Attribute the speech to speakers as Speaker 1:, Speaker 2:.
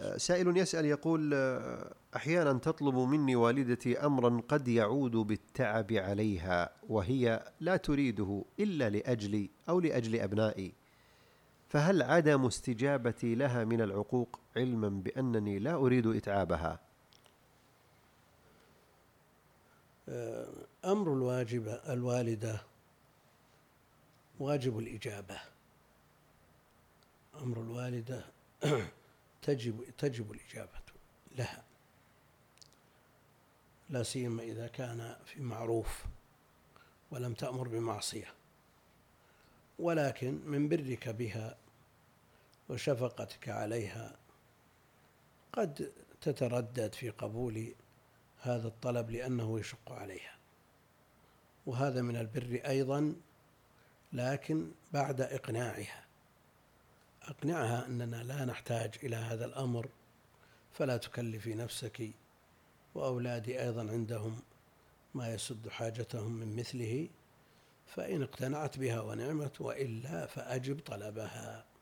Speaker 1: سائل يسأل يقول: أحيانا تطلب مني والدتي أمرا قد يعود بالتعب عليها وهي لا تريده إلا لأجلي أو لأجل أبنائي، فهل عدم استجابتي لها من العقوق علما بأنني لا أريد إتعابها؟
Speaker 2: أمر الوالدة واجب الإجابة. أمر الوالدة تجب الإجابة لها، لا سيما إذا كان في معروف ولم تأمر بمعصية. ولكن من برك بها وشفقتك عليها قد تتردد في قبول هذا الطلب لأنه يشق عليها، وهذا من البر أيضا، لكن بعد إقناعها. أقنعها أننا لا نحتاج إلى هذا الأمر، فلا تكلفي نفسك، وأولادي أيضا عندهم ما يسد حاجتهم من مثله، فإن اقتنعت بها ونعمت، وإلا فأجب طلبها.